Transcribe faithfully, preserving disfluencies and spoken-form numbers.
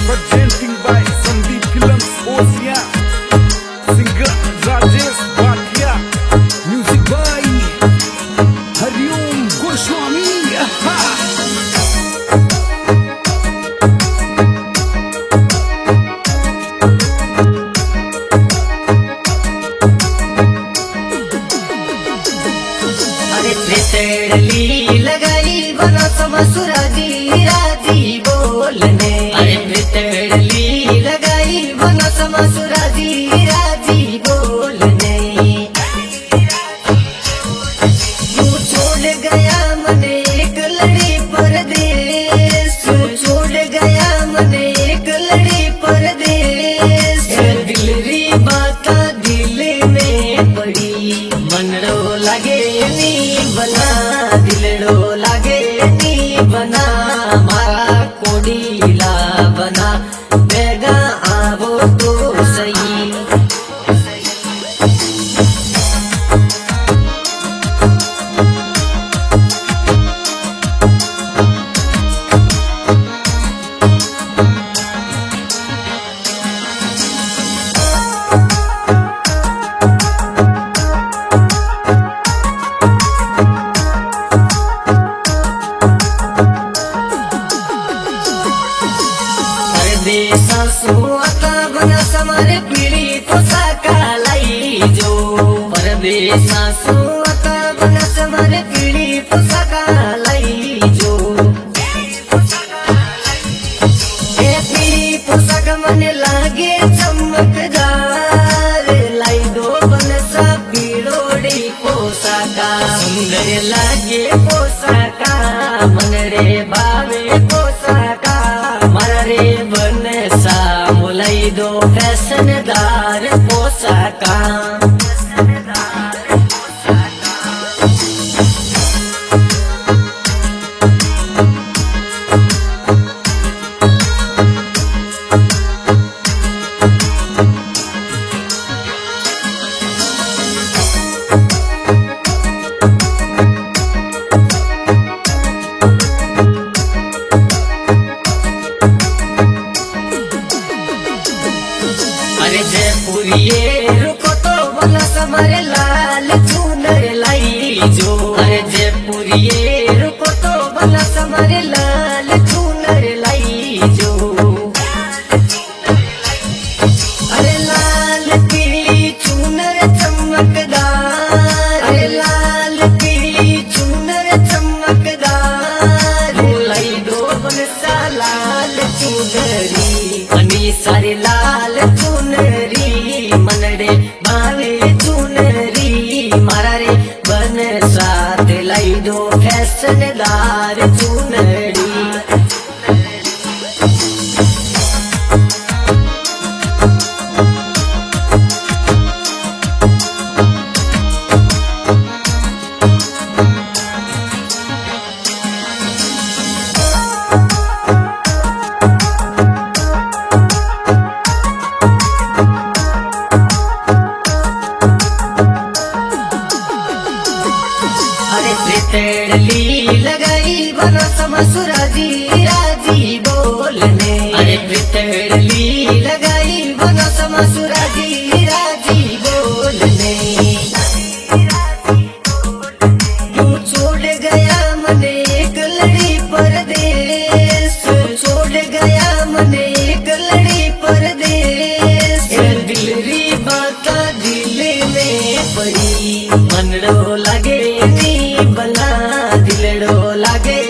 presenting by Sandeep Films Osia, singer Rajesh Bhatia, music by Hariom Goswami. तेड़ली लगाई बना समसुराजी राजी बोलने। अरे तेड़ली लगाई बना समसुराजी राजी बोलने। तू छोड़ गया मने एक लड़ी परदेस, तू छोड़ गया मने एक लड़ी परदेस। दिल री बात दिल में पड़ी मनरो लगे नी बना, दिलड़ो लागे नी बना, मारा कोडीला बना, बेगा आवो तो सही। सासुआता बना समारे पीड़ी पोसाका लाई जो। परदेस सासुआता बना समारे पीड़ी पोसाका लाई जो। ए पीड़ी पोसाक मने लागे चमकदार, लाई दो बनसा पीड़ोड़ी पोसाका। सुंदर लागे पोसाका मन रे भावे पोसाका, मारा रे बनसा मुलाई दो फैशनदार पोसाका। अरे जयपुरिये रुको तो बोला समारे लाल चूनर लाई जो। अरे जयपुरिये रुको तो बोला समारे लाल चूनर लाई जो। अरे लाल पीली चूनर चमकदार, अरे लाल पीली चूनर चमकदार, लाई दो बनसा लाल चूनरी अनी सारे लाल चुनरी मनड़े भावे चुनरी, मारा रे बन साथ लाई दो फैशनदार चुनरी। तेड़ली लगाई बना समसुराजी राजी बोलने। अरे तेड़ली लगाई बना समसुराजी राजी बोलने। तू छोड़ गया मने एक लड़ी परदेस, तू छोड़ गया मने एक लड़ी परदेस। दिल री बात दिल में पड़ी मनरो लगे नी बना, दिलड़ो लागे